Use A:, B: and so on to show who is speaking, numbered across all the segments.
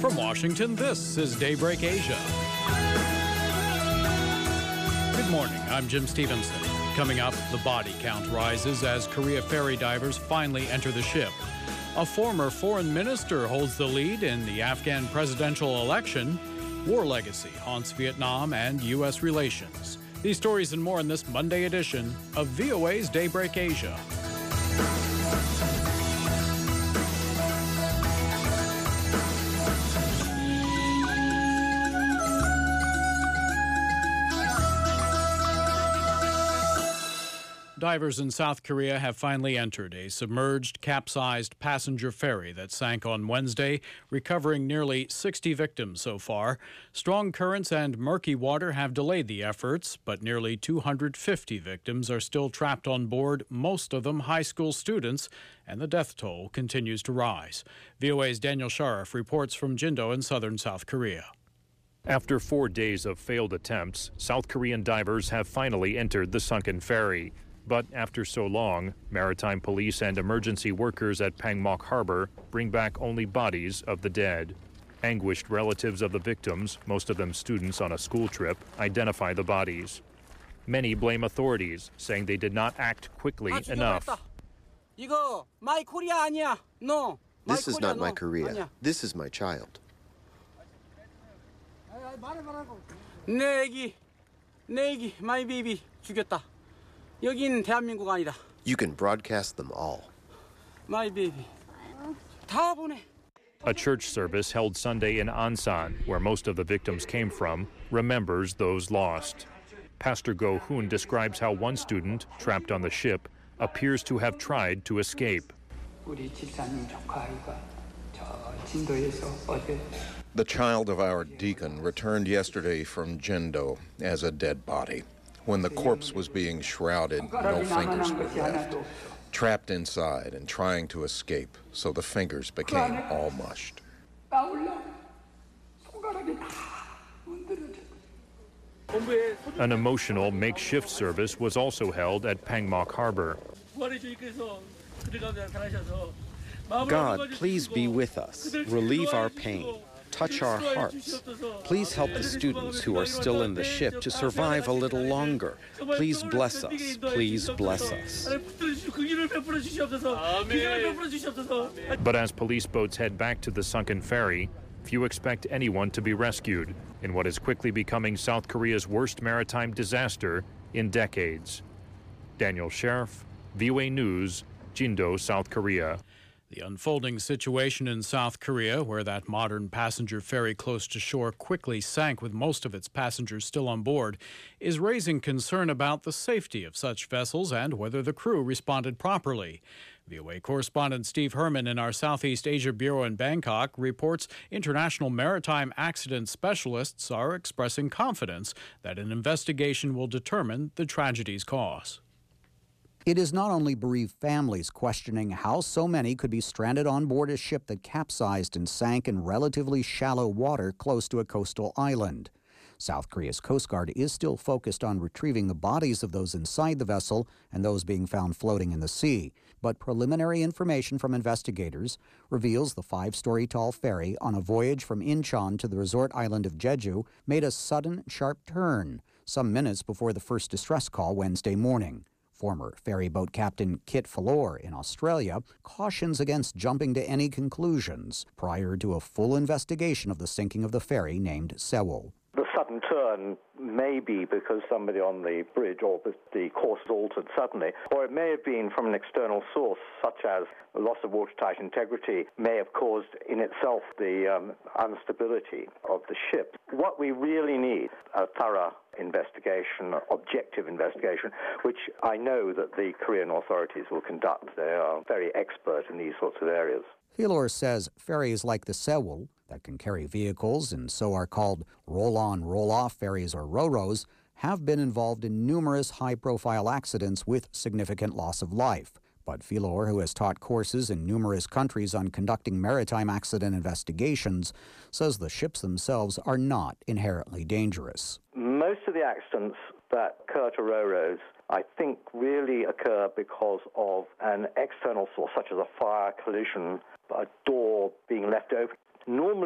A: From Washington, this is Daybreak Asia. Good morning, I'm Jim Stevenson. Coming up, the body count rises as Korea ferry divers finally enter the ship. A former foreign minister holds the lead in the Afghan presidential election. War legacy haunts Vietnam and U.S. relations. These stories and more in this Monday edition of VOA's Daybreak Asia. Divers in South Korea have finally entered a submerged, capsized passenger ferry that sank on Wednesday, recovering nearly 60 victims so far. Strong currents and murky water have delayed the efforts, but nearly 250 victims are still trapped on board, most of them high school students, and the death toll continues to rise. VOA's Daniel Sharif reports from Jindo in southern South Korea.
B: After 4 days of failed attempts, South Korean divers have finally entered the sunken ferry. But after so long, maritime police and emergency workers at Pangmok Harbor bring back only bodies of the dead. Anguished relatives of the victims, most of them students on a school trip, identify the bodies. Many blame authorities, saying they did not act quickly enough.
C: This is not my Korea. This is my child.
D: my baby 죽였다. 여긴 대한민국 아니다.
C: You can broadcast them all.
D: My baby. 다 보내.
B: A church service held Sunday in Ansan, where most of the victims came from, remembers those lost. Pastor Go Hoon describes how one student, trapped on the ship, appears to have tried to escape.
E: The child of our deacon returned yesterday from Jindo as a dead body. When the corpse was being shrouded, no fingers were left. Trapped inside and trying to escape, so the fingers became all mushed.
B: An emotional makeshift service was also held at Pangmok Harbor.
F: God, please be with us. Relieve our pain. Touch our hearts. Please help the students who are still in the ship to survive a little longer. Please bless us. Please bless us.
B: But as police boats head back to the sunken ferry, few expect anyone to be rescued in what is quickly becoming South Korea's worst maritime disaster in decades. Daniel Sharif, VOA News, Jindo, South Korea.
A: The unfolding situation in South Korea, where that modern passenger ferry close to shore quickly sank with most of its passengers still on board, is raising concern about the safety of such vessels and whether the crew responded properly. VOA correspondent Steve Herman in our Southeast Asia Bureau in Bangkok reports international maritime accident specialists are expressing confidence that an investigation will determine the tragedy's cause.
G: It is not only bereaved families questioning how so many could be stranded on board a ship that capsized and sank in relatively shallow water close to a coastal island. South Korea's Coast Guard is still focused on retrieving the bodies of those inside the vessel and those being found floating in the sea. But preliminary information from investigators reveals the 5-story tall ferry on a voyage from Incheon to the resort island of Jeju made a sudden, sharp turn some minutes before the first distress call Wednesday morning. Former ferry boat captain Kit Falor in Australia cautions against jumping to any conclusions prior to a full investigation of the sinking of the ferry named Sewol.
H: The sudden turn may be because somebody on the bridge or the course altered suddenly, or it may have been from an external source, such as the loss of watertight integrity may have caused in itself the instability of the ship. What we really need, a thorough investigation, objective investigation, which I know that the Korean authorities will conduct. They are very expert in these sorts of areas.
G: Filor says ferries like the Sewol, that can carry vehicles and so are called roll-on, roll-off ferries or ro-ros, have been involved in numerous high-profile accidents with significant loss of life. But Filor, who has taught courses in numerous countries on conducting maritime accident investigations, says the ships themselves are not inherently dangerous.
H: Most of the accidents that occur to ro-ros, I think, really occur because of an external source, such as a fire, collision, a door being left open. Normally, though,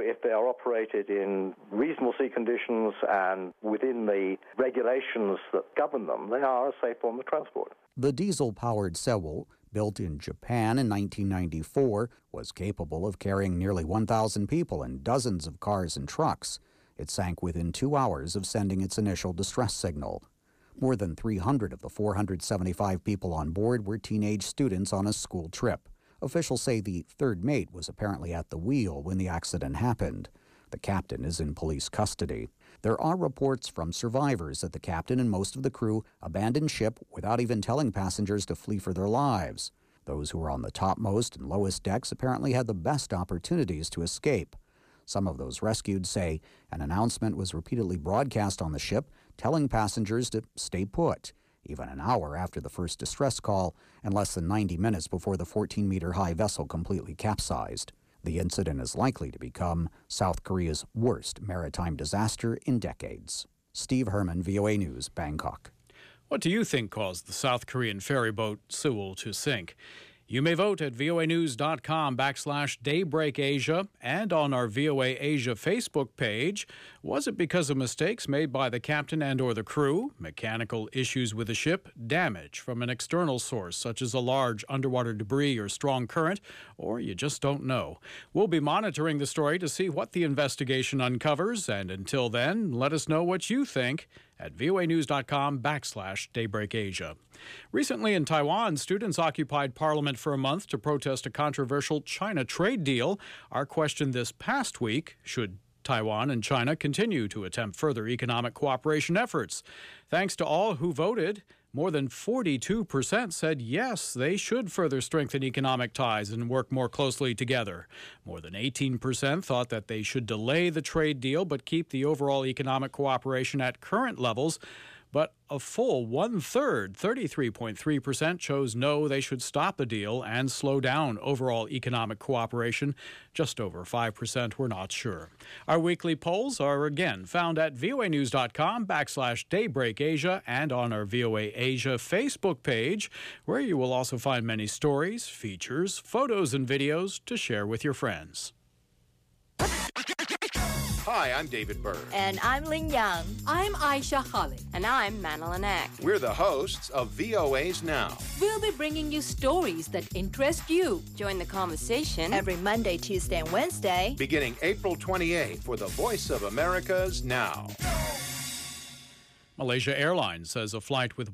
H: if they are operated in reasonable sea conditions and within the regulations that govern them, they are a safe form of transport.
G: The diesel-powered Sewol, built in Japan in 1994, was capable of carrying nearly 1,000 people and dozens of cars and trucks. It sank within 2 hours of sending its initial distress signal. More than 300 of the 475 people on board were teenage students on a school trip. Officials say the third mate was apparently at the wheel when the accident happened. The captain is in police custody. There are reports from survivors that the captain and most of the crew abandoned ship without even telling passengers to flee for their lives. Those who were on the topmost and lowest decks apparently had the best opportunities to escape. Some of those rescued say an announcement was repeatedly broadcast on the ship telling passengers to stay put, even an hour after the first distress call and less than 90 minutes before the 14-meter-high vessel completely capsized. The incident is likely to become South Korea's worst maritime disaster in decades. Steve Herman, VOA News, Bangkok.
A: What do you think caused the South Korean ferry boat Sewol to sink? You may vote at voanews.com/DaybreakAsia and on our VOA Asia Facebook page. Was it because of mistakes made by the captain and or the crew, mechanical issues with the ship, damage from an external source such as a large underwater debris or strong current, or you just don't know? We'll be monitoring the story to see what the investigation uncovers, and until then, let us know what you think at voanews.com/DaybreakAsia. Recently in Taiwan, students occupied Parliament for a month to protest a controversial China trade deal. Our question this past week: should Taiwan and China continue to attempt further economic cooperation efforts? Thanks to all who voted, more than 42% said yes, they should further strengthen economic ties and work more closely together. More than 18% thought that they should delay the trade deal but keep the overall economic cooperation at current levels. But a full one-third, 33.3%, chose no, they should stop the deal and slow down overall economic cooperation. Just over 5% were not sure. Our weekly polls are again found at voanews.com/DaybreakAsia and on our VOA Asia Facebook page, where you will also find many stories, features, photos, and videos to share with your friends.
I: Hi, I'm David Byrne.
J: And I'm Ling Yang.
K: I'm Aisha Khalid.
L: And I'm Madeline Eck.
I: We're the hosts of VOA's Now.
K: We'll be bringing you stories that interest you.
L: Join the conversation
J: every Monday, Tuesday, and Wednesday,
I: beginning April 28th for the Voice of America's Now.
A: Malaysia Airlines says a flight with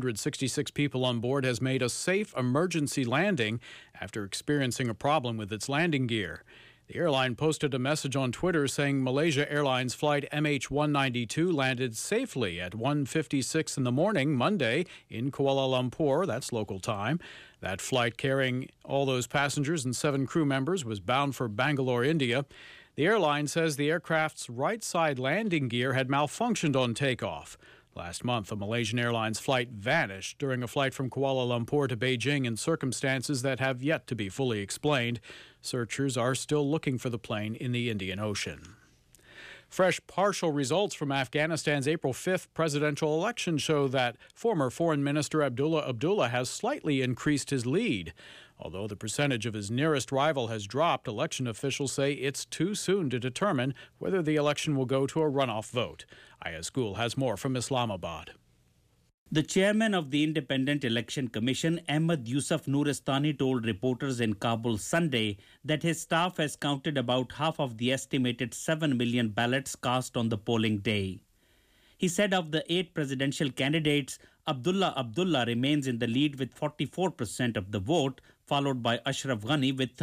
A: 166 people on board has made a safe emergency landing after experiencing a problem with its landing gear. The airline posted a message on Twitter saying Malaysia Airlines flight MH192 landed safely at 1:56 in the morning Monday in Kuala Lumpur. That's local time. That flight carrying all those passengers and 7 crew members was bound for Bangalore, India. The airline says the aircraft's right side landing gear had malfunctioned on takeoff. Last month, a Malaysian Airlines flight vanished during a flight from Kuala Lumpur to Beijing in circumstances that have yet to be fully explained. Searchers are still looking for the plane in the Indian Ocean. Fresh partial results from Afghanistan's April 5th presidential election show that former Foreign Minister Abdullah Abdullah has slightly increased his lead. Although the percentage of his nearest rival has dropped, election officials say it's too soon to determine whether the election will go to a runoff vote. Ayaz Gul has more from Islamabad.
M: The chairman of the Independent Election Commission, Ahmad Yusuf Nuristani, told reporters in Kabul Sunday that his staff has counted about half of the estimated 7 million ballots cast on the polling day. He said of the 8 presidential candidates, Abdullah Abdullah remains in the lead with 44% of the vote, followed by Ashraf Ghani with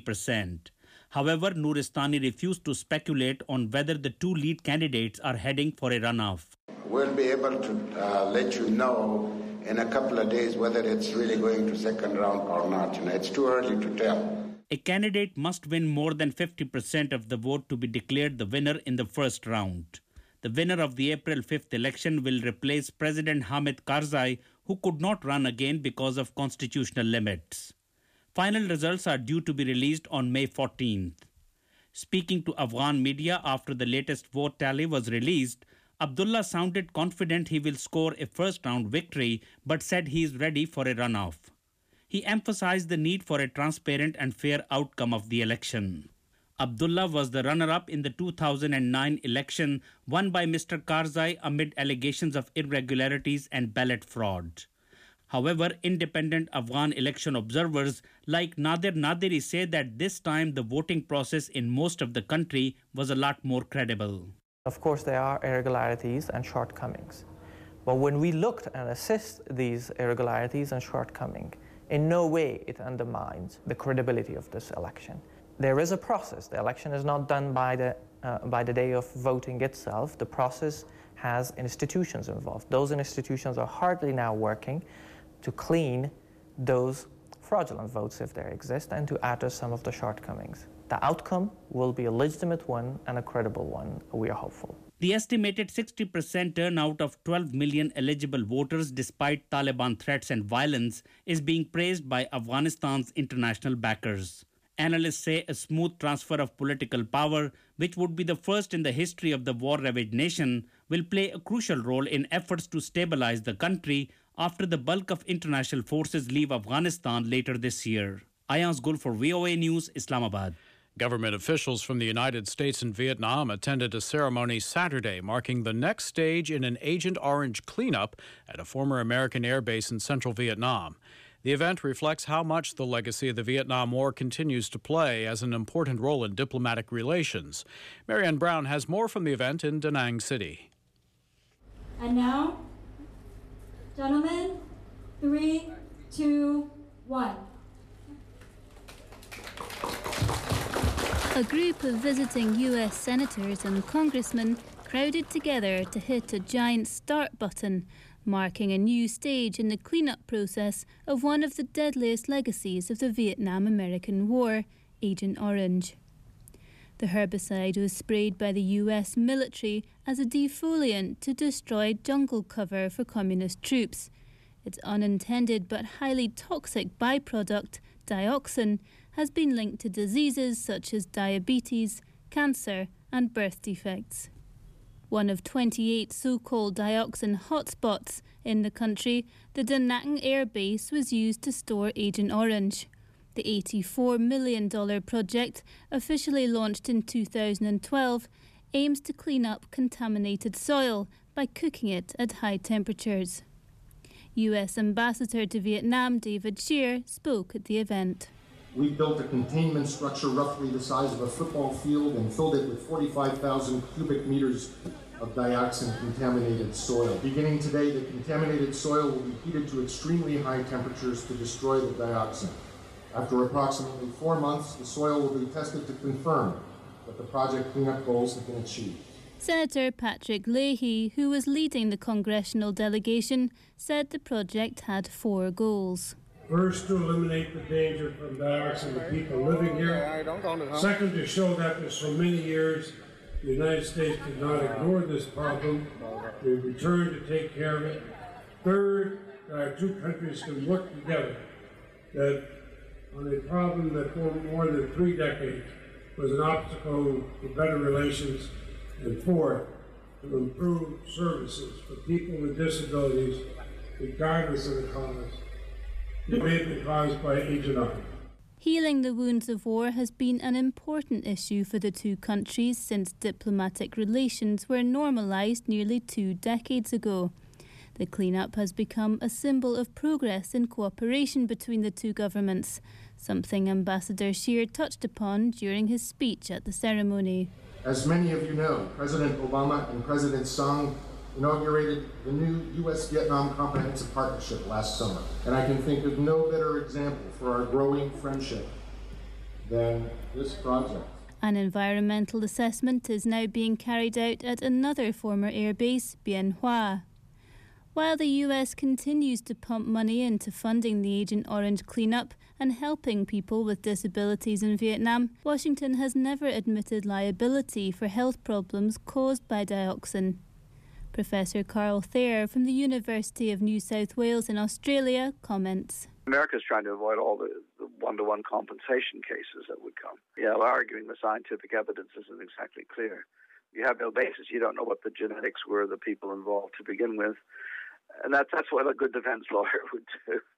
M: 33%. However, Nuristani refused to speculate on whether the 2 lead candidates are heading for a runoff.
N: We'll be able to let you know in a couple of days whether it's really going to second round or not. It's too early to tell.
M: A candidate must win more than 50% of the vote to be declared the winner in the first round. The winner of the April 5th election will replace President Hamid Karzai, who could not run again because of constitutional limits. Final results are due to be released on May 14th. Speaking to Afghan media after the latest vote tally was released, Abdullah sounded confident he will score a first-round victory, but said he is ready for a runoff. He emphasized the need for a transparent and fair outcome of the election. Abdullah was the runner-up in the 2009 election won by Mr. Karzai amid allegations of irregularities and ballot fraud. However, independent Afghan election observers like Nadir Nadiri say that this time the voting process in most of the country was a lot more credible.
O: Of course, there are irregularities and shortcomings. But when we looked and assessed these irregularities and shortcomings, in no way it undermines the credibility of this election. There is a process. The election is not done by the day of voting itself. The process has institutions involved. Those institutions are hardly now working to clean those fraudulent votes if they exist and to address some of the shortcomings. The outcome will be a legitimate one and a credible one. We are hopeful.
M: The estimated 60% turnout of 12 million eligible voters despite Taliban threats and violence is being praised by Afghanistan's international backers. Analysts say a smooth transfer of political power, which would be the first in the history of the war-ravaged nation, will play a crucial role in efforts to stabilize the country after the bulk of international forces leave Afghanistan later this year. Ayaz Gul for VOA News, Islamabad.
A: Government officials from the United States and Vietnam attended a ceremony Saturday marking the next stage in an Agent Orange cleanup at a former American air base in central Vietnam. The event reflects how much the legacy of the Vietnam War continues to play as an important role in diplomatic relations. Marianne Brown has more from the event in Da Nang City.
P: And now, gentlemen, 3, 2, 1.
Q: A group of visiting US senators and congressmen crowded together to hit a giant start button, marking a new stage in the cleanup process of one of the deadliest legacies of the Vietnam-American War, Agent Orange. The herbicide was sprayed by the US military as a defoliant to destroy jungle cover for communist troops. Its unintended but highly toxic byproduct, dioxin, has been linked to diseases such as diabetes, cancer and birth defects. One of 28 so-called dioxin hotspots in the country, the Da Nang Air Base was used to store Agent Orange. The $84 million project, officially launched in 2012, aims to clean up contaminated soil by cooking it at high temperatures. US Ambassador to Vietnam David Shear spoke at the event.
R: We built a containment structure roughly the size of a football field and filled it with 45,000 cubic meters of dioxin-contaminated soil. Beginning today, the contaminated soil will be heated to extremely high temperatures to destroy the dioxin. After approximately 4 months, the soil will be tested to confirm that the project cleanup goals have been achieved.
Q: Senator Patrick Leahy, who was leading the congressional delegation, said the project had 4 goals.
S: First, to eliminate the danger from dioxin to people living here. Second, to show that for so many years the United States did not ignore this problem. We returned to take care of it. Third, that our two countries can work together that on a problem that for more than 3 decades was an obstacle to better relations. And fourth, to improve services for people with disabilities, regardless of the cause. It may have been caused by Agent Orange.
Q: Healing the wounds of war has been an important issue for the two countries since diplomatic relations were normalised nearly 2 decades ago. The cleanup has become a symbol of progress in cooperation between the two governments, something Ambassador Shear touched upon during his speech at the ceremony.
R: As many of you know, President Obama and President Tsang inaugurated the new U.S.-Vietnam Comprehensive Partnership last summer. And I can think of no better example for our growing friendship than this project.
Q: An environmental assessment is now being carried out at another former airbase, Bien Hoa. While the US continues to pump money into funding the Agent Orange cleanup and helping people with disabilities in Vietnam, Washington has never admitted liability for health problems caused by dioxin. Professor Carl Thayer from the University of New South Wales in Australia comments.
T: America's trying to avoid all the one-to-one compensation cases that would come. Arguing the scientific evidence isn't exactly clear. You have no basis. You don't know what the genetics were of the people involved to begin with. And that's what a good defense lawyer would do.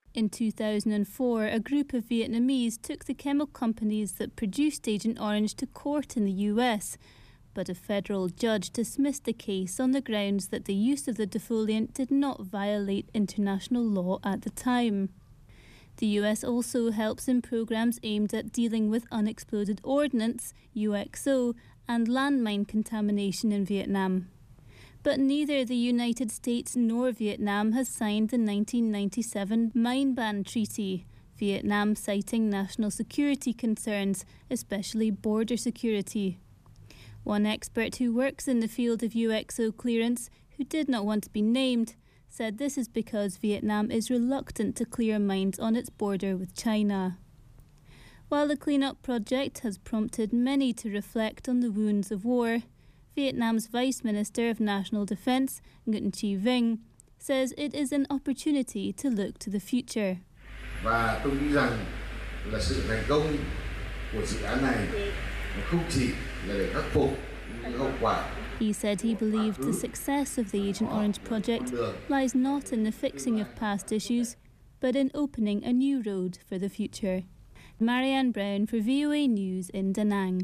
Q: In 2004, a group of Vietnamese took the chemical companies that produced Agent Orange to court in the US, but a federal judge dismissed the case on the grounds that the use of the defoliant did not violate international law at the time. The US also helps in programs aimed at dealing with unexploded ordnance, UXO, and landmine contamination in Vietnam. But neither the United States nor Vietnam has signed the 1997 Mine Ban Treaty, Vietnam citing national security concerns, especially border security. One expert who works in the field of UXO clearance, who did not want to be named, said this is because Vietnam is reluctant to clear mines on its border with China. While the cleanup project has prompted many to reflect on the wounds of war, Vietnam's Vice Minister of National Defense, Nguyen Chi Vinh, says it is an opportunity to look to the future.
U: Và tôi nghĩ rằng là sự thành công của dự án này không chỉ là để khắc phục những hậu quả.
Q: He said he believed the success of the Agent Orange project lies not in the fixing of past issues, but in opening a new road for the future. Marianne Brown for VOA News in Da Nang.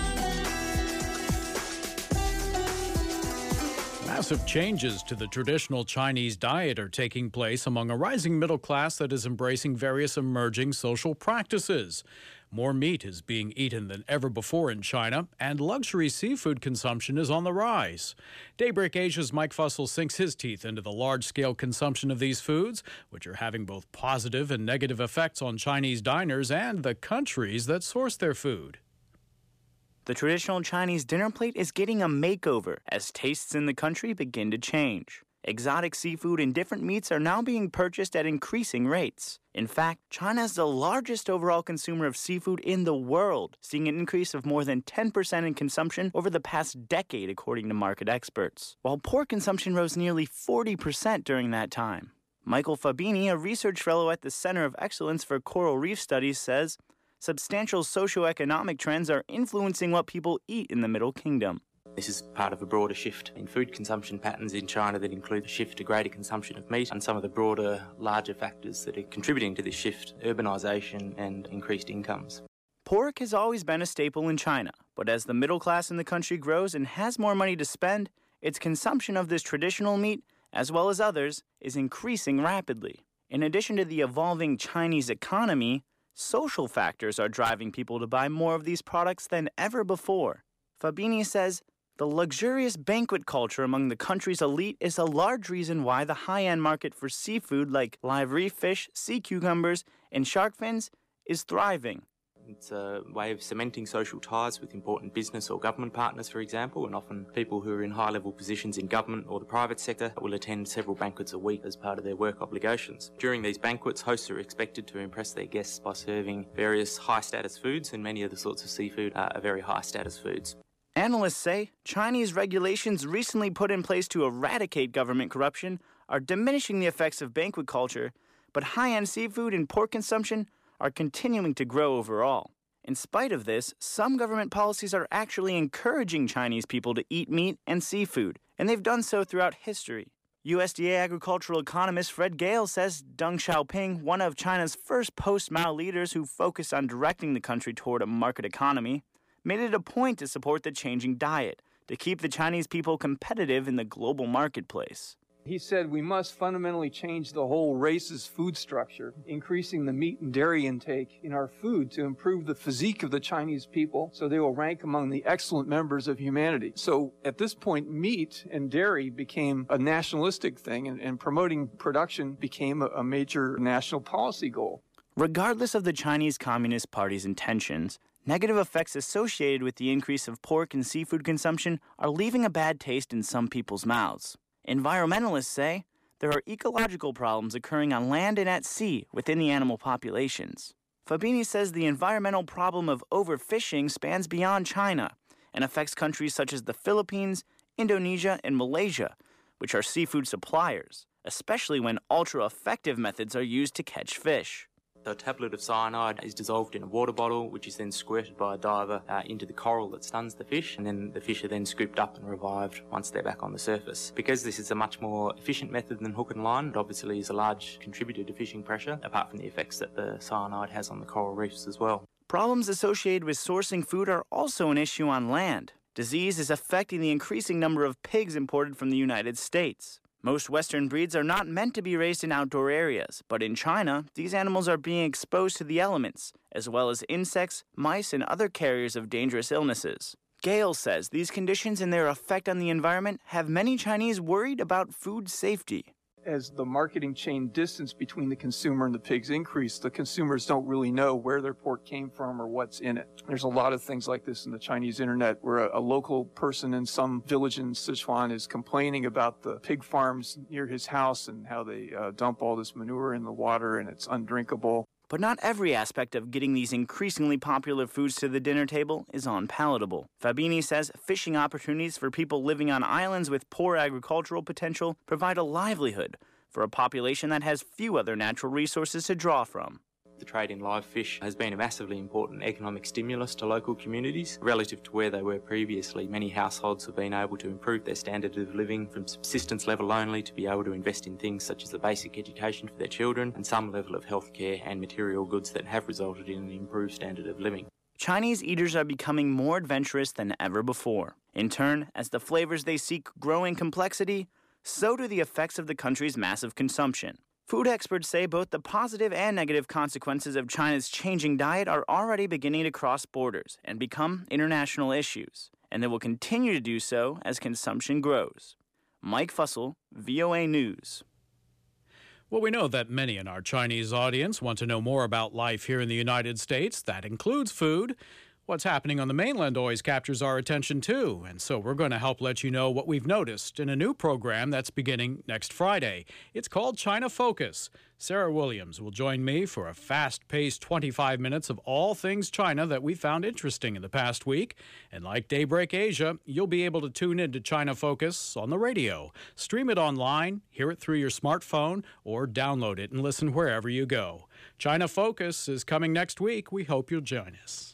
A: Massive changes to the traditional Chinese diet are taking place among a rising middle class that is embracing various emerging social practices. More meat is being eaten than ever before in China, and luxury seafood consumption is on the rise. Daybreak Asia's Mike Fussell sinks his teeth into the large-scale consumption of these foods, which are having both positive and negative effects on Chinese diners and the countries that source their food.
V: The traditional Chinese dinner plate is getting a makeover as tastes in the country begin to change. Exotic seafood and different meats are now being purchased at increasing rates. In fact, China is the largest overall consumer of seafood in the world, seeing an increase of more than 10% in consumption over the past decade, according to market experts, while pork consumption rose nearly 40% during that time. Michael Fabini, a research fellow at the Center of Excellence for Coral Reef Studies, says substantial socioeconomic trends are influencing what people eat in the Middle Kingdom.
W: This is part of a broader shift in food consumption patterns in China that include a shift to greater consumption of meat and some of the broader, larger factors that are contributing to this shift, urbanisation and increased incomes.
V: Pork has always been a staple in China, but as the middle class in the country grows and has more money to spend, its consumption of this traditional meat, as well as others, is increasing rapidly. In addition to the evolving Chinese economy, social factors are driving people to buy more of these products than ever before. Fabini says the luxurious banquet culture among the country's elite is a large reason why the high-end market for seafood like live reef fish, sea cucumbers, and shark fins is thriving.
W: It's a way of cementing social ties with important business or government partners, for example, and often people who are in high-level positions in government or the private sector will attend several banquets a week as part of their work obligations. During these banquets, hosts are expected to impress their guests by serving various high-status foods, and many of the sorts of seafood are very high-status foods.
V: Analysts say Chinese regulations recently put in place to eradicate government corruption are diminishing the effects of banquet culture, but high-end seafood and pork consumption are continuing to grow overall. In spite of this, some government policies are actually encouraging Chinese people to eat meat and seafood, and they've done so throughout history. USDA agricultural economist Fred Gale says Deng Xiaoping, one of China's first post-Mao leaders who focused on directing the country toward a market economy, made it a point to support the changing diet, to keep the Chinese people competitive in the global marketplace.
X: He said we must fundamentally change the whole race's food structure, increasing the meat and dairy intake in our food to improve the physique of the Chinese people so they will rank among the excellent members of humanity. So at this point, meat and dairy became a nationalistic thing, and promoting production became a major national policy goal.
V: Regardless of the Chinese Communist Party's intentions, negative effects associated with the increase of pork and seafood consumption are leaving a bad taste in some people's mouths. Environmentalists say there are ecological problems occurring on land and at sea within the animal populations. Fabini says the environmental problem of overfishing spans beyond China and affects countries such as the Philippines, Indonesia, and Malaysia, which are seafood suppliers, especially when ultra-effective methods are used to catch fish.
W: The tablet of cyanide is dissolved in a water bottle, which is then squirted by a diver into the coral that stuns the fish, and then the fish are then scooped up and revived once they're back on the surface. Because this is a much more efficient method than hook and line, it obviously is a large contributor to fishing pressure, apart from the effects that the cyanide has on the coral reefs as well.
V: Problems associated with sourcing food are also an issue on land. Disease is affecting the increasing number of pigs imported from the United States. Most Western breeds are not meant to be raised in outdoor areas, but in China, these animals are being exposed to the elements, as well as insects, mice, and other carriers of dangerous illnesses. Gale says these conditions and their effect on the environment have many Chinese worried about food safety.
X: As the marketing chain distance between the consumer and the pigs increase, the consumers don't really know where their pork came from or what's in it. There's a lot of things like this in the Chinese internet where a local person in some village in Sichuan is complaining about the pig farms near his house and how they dump all this manure in the water and it's undrinkable.
V: But not every aspect of getting these increasingly popular foods to the dinner table is unpalatable. Fabini says fishing opportunities for people living on islands with poor agricultural potential provide a livelihood for a population that has few other natural resources to draw from.
W: The trade in live fish has been a massively important economic stimulus to local communities. Relative to where they were previously, many households have been able to improve their standard of living from subsistence level only to be able to invest in things such as the basic education for their children and some level of healthcare and material goods that have resulted in an improved standard of living.
V: Chinese eaters are becoming more adventurous than ever before. In turn, as the flavors they seek grow in complexity, so do the effects of the country's massive consumption. Food experts say both the positive and negative consequences of China's changing diet are already beginning to cross borders and become international issues, and they will continue to do so as consumption grows. Mike Fussell, VOA News.
A: Well, we know that many in our Chinese audience want to know more about life here in the United States. That includes food. What's happening on the mainland always captures our attention, too. And so we're going to help let you know what we've noticed in a new program that's beginning next Friday. It's called China Focus. Sarah Williams will join me for a fast-paced 25 minutes of all things China that we found interesting in the past week. And like Daybreak Asia, you'll be able to tune into China Focus on the radio, stream it online, hear it through your smartphone, or download it and listen wherever you go. China Focus is coming next week. We hope you'll join us.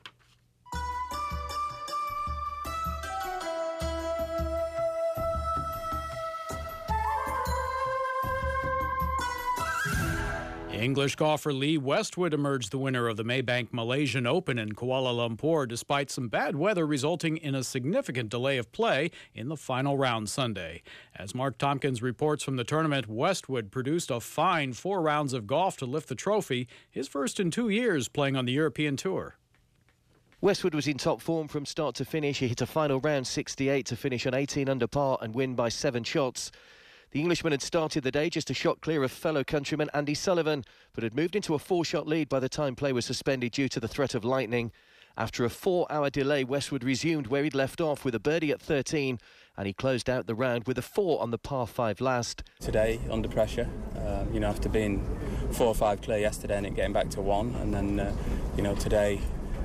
A: English golfer Lee Westwood emerged the winner of the Maybank Malaysian Open in Kuala Lumpur despite some bad weather resulting in a significant delay of play in the final round Sunday. As Mark Tompkins reports from the tournament, Westwood produced a fine 4 rounds of golf to lift the trophy, his first in 2 years playing on the European Tour.
C: Westwood was in top form from start to finish. He hit a final round 68 to finish on 18 under par and win by 7 shots. The Englishman had started the day just a shot clear of fellow countryman Andy Sullivan, but had moved into a 4-shot lead by the time play was suspended due to the threat of lightning. After a 4-hour delay, Westwood resumed where he'd left off with a birdie at 13, and he closed out the round with a 4 on the par 5 last.
D: Today, under pressure, after being 4 or 5 clear yesterday and it getting back to 1, and then, today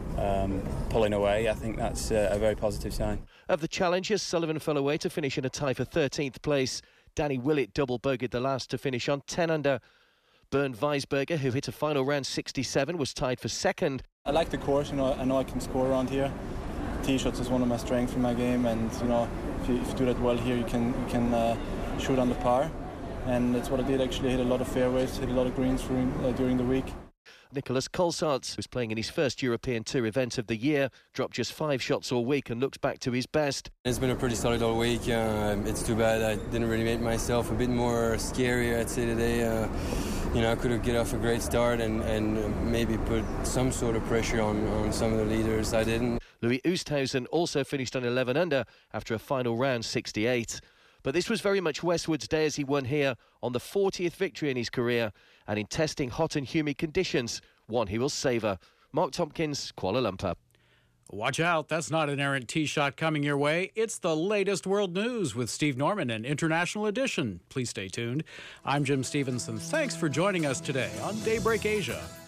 D: pulling away, I think that's a very positive sign.
C: Of the challengers, Sullivan fell away to finish in a tie for 13th place. Danny Willett double-bogeyed the last to finish on 10 under. Bernd Weisberger, who hit a final round 67, was tied for second.
D: I like the course, I know I can score around here. Tee shots is one of my strengths in my game, and if you do that well here, you can shoot on the par, and that's what I did. Actually, hit a lot of fairways, hit a lot of greens during the week.
C: Nicholas Colsaerts, who's playing in his first European Tour event of the year, dropped just 5 shots all week and looks back to his best.
E: It's been a pretty solid all week. It's too bad I didn't really make myself a bit more scary, I'd say, today. I could have get off a great start and maybe put some sort of pressure on some of the leaders. I didn't.
C: Louis Oosthuizen also finished on 11 under after a final round 68. But this was very much Westwood's day as he won here on the 40th victory in his career, and in testing hot and humid conditions, one he will savour. Mark Tompkins, Kuala Lumpur.
A: Watch out, that's not an errant tee shot coming your way. It's the latest world news with Steve Norman and International Edition. Please stay tuned. I'm Jim Stevenson. Thanks for joining us today on Daybreak Asia.